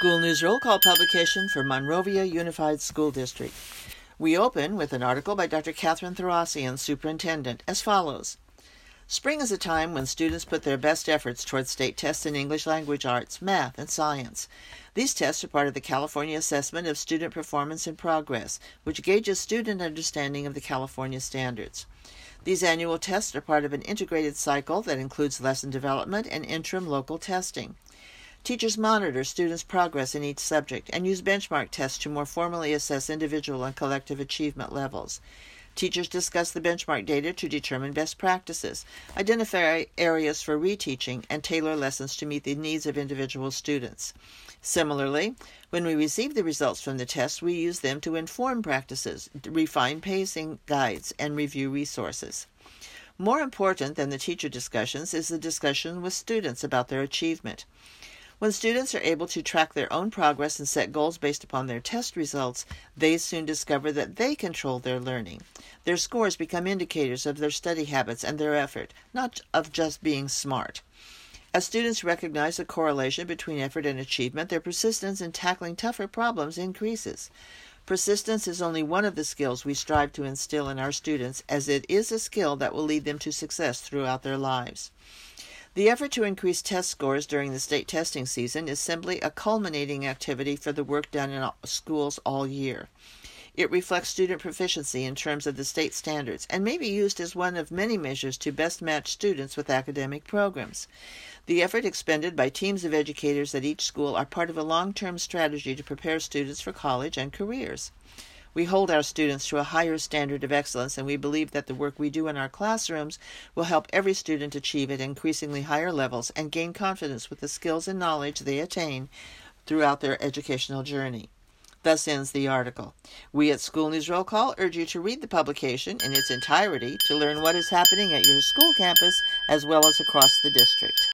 School News Roll Call publication for Monrovia Unified School District. We open with an article by Dr. Catherine Tharassian, Superintendent, as follows. Spring is a time when students put their best efforts towards state tests in English language arts, math, and science. These tests are part of the California Assessment of Student Performance and Progress, which gauges student understanding of the California standards. These annual tests are part of an integrated cycle that includes lesson development and interim local testing. Teachers monitor students' progress in each subject and use benchmark tests to more formally assess individual and collective achievement levels. Teachers discuss the benchmark data to determine best practices, identify areas for reteaching, and tailor lessons to meet the needs of individual students. Similarly, when we receive the results from the tests, we use them to inform practices, refine pacing guides, and review resources. More important than the teacher discussions is the discussion with students about their achievement. When students are able to track their own progress and set goals based upon their test results, they soon discover that they control their learning. Their scores become indicators of their study habits and their effort, not of just being smart. As students recognize a correlation between effort and achievement, their persistence in tackling tougher problems increases. Persistence is only one of the skills we strive to instill in our students, as it is a skill that will lead them to success throughout their lives. The effort to increase test scores during the state testing season is simply a culminating activity for the work done in schools all year. It reflects student proficiency in terms of the state standards and may be used as one of many measures to best match students with academic programs. The effort expended by teams of educators at each school are part of a long-term strategy to prepare students for college and careers. We hold our students to a higher standard of excellence, and we believe that the work we do in our classrooms will help every student achieve at increasingly higher levels and gain confidence with the skills and knowledge they attain throughout their educational journey. Thus ends the article. We at School News Roll Call urge you to read the publication in its entirety to learn what is happening at your school campus as well as across the district.